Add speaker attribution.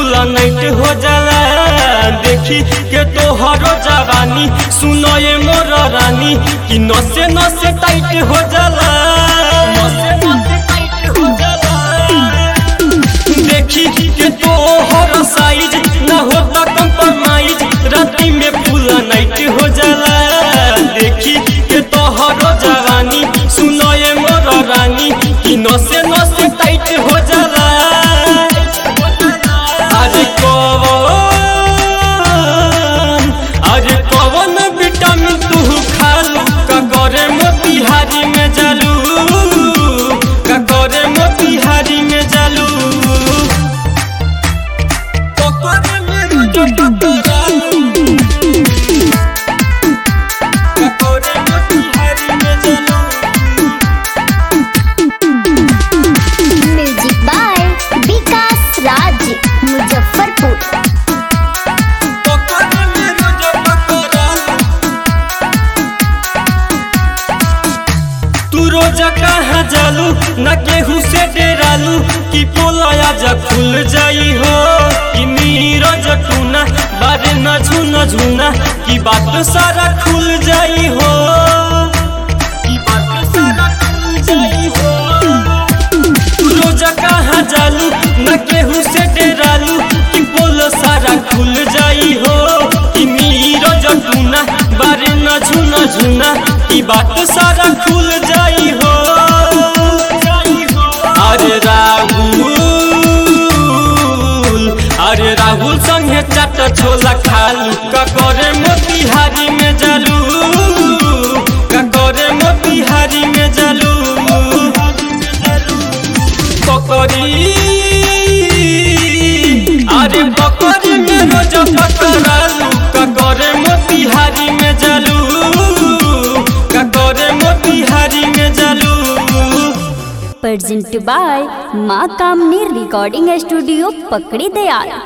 Speaker 1: फूला नाइट हो जाला। देखी के तोहरो जवानी सुनो ये मोर रानी कि नसे नसे टाइट हो जाला, नसे नसे टाइट हो जाला। देखी के तोहरो साइज ना होता कंप्रोमाइज, राती में फूला नाइट हो जाला। देखी के तोहरो जवानी सुनो ये मोर रानी कि नसे नसे टाइट हो जाला। अरे कौन विटामिन तू खालू का करे मोतिहारी में जालू, का करे मोतिहारी में जालू।
Speaker 2: Music by Vikas Raj Muzaffarpur.
Speaker 1: तू रोजा कहाँ जालू न केहू से डेरालू कि पोलाया जब खुल जाई हो कि नीरज टूना बारे न झूना झूना कि बात सारा खुल जाई हो, कि बात सारा खुल जाई हो। तू रोजा कहाँ जालू न केहू से डेरालू कि पोल सारा खुल जाई हो कि नीरज टूना बारे न झूना झूना कि बात सारा खुल जाई हो। अरे राहुल संगे चाट छोला खालू का करे मोतिहारी में जालू, का करे मोतिहारी में जालू। पकड़ी अरे पकड़ी में रोज पकड़ालू का करे मोतिहारी में जालू, का करे मोतिहारी में जालू।
Speaker 2: प्रेजेंट बाय माँ कामनी रिकॉर्डिंग स्टूडियो पकड़ी दयाल।